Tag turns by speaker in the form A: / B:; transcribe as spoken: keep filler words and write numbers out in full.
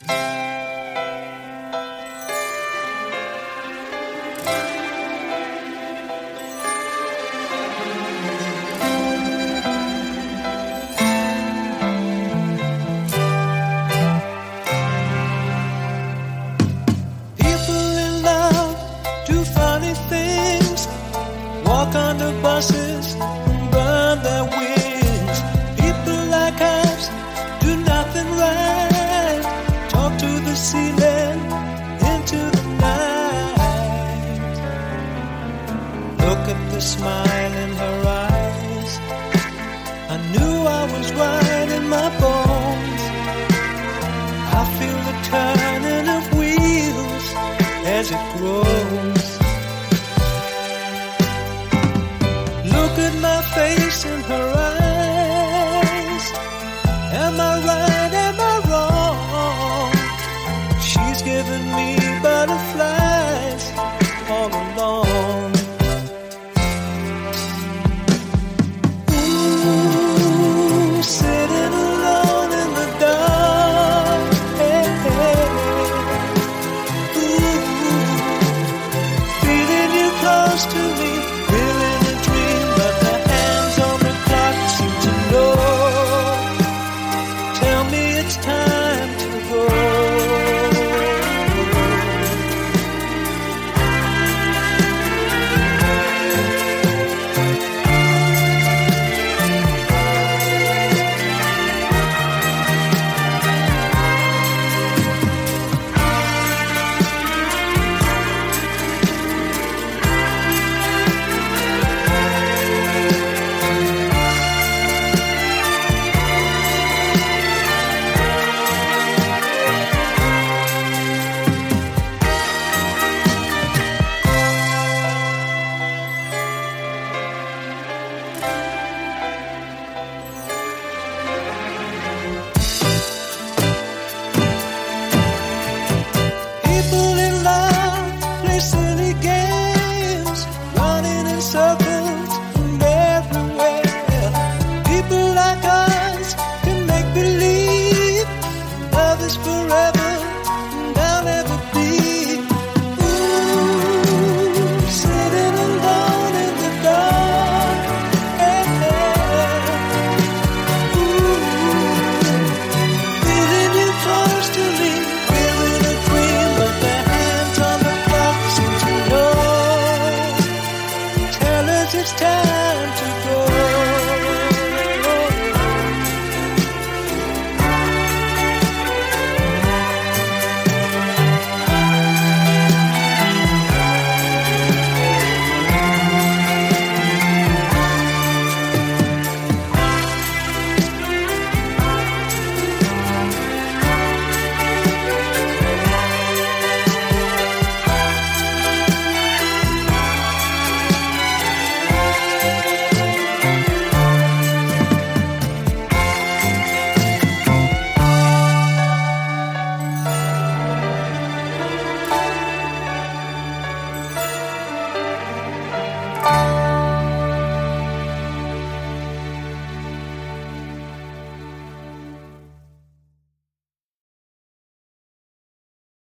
A: Walk under buses and burn their wings. People like us do nothing right. Talk to the ceiling into the night. Look at the smile in her eyes. I knew I was right in my bones. I feel the turning of wheels as it grows. Look at my face in her eyes. Am I right? Am I wrong? She's given me butterflies all along. Ooh, sitting alone in the dark. Hey, hey. Ooh, feeling you close to me. Circles from everywhere. People like us can make believe love is forever.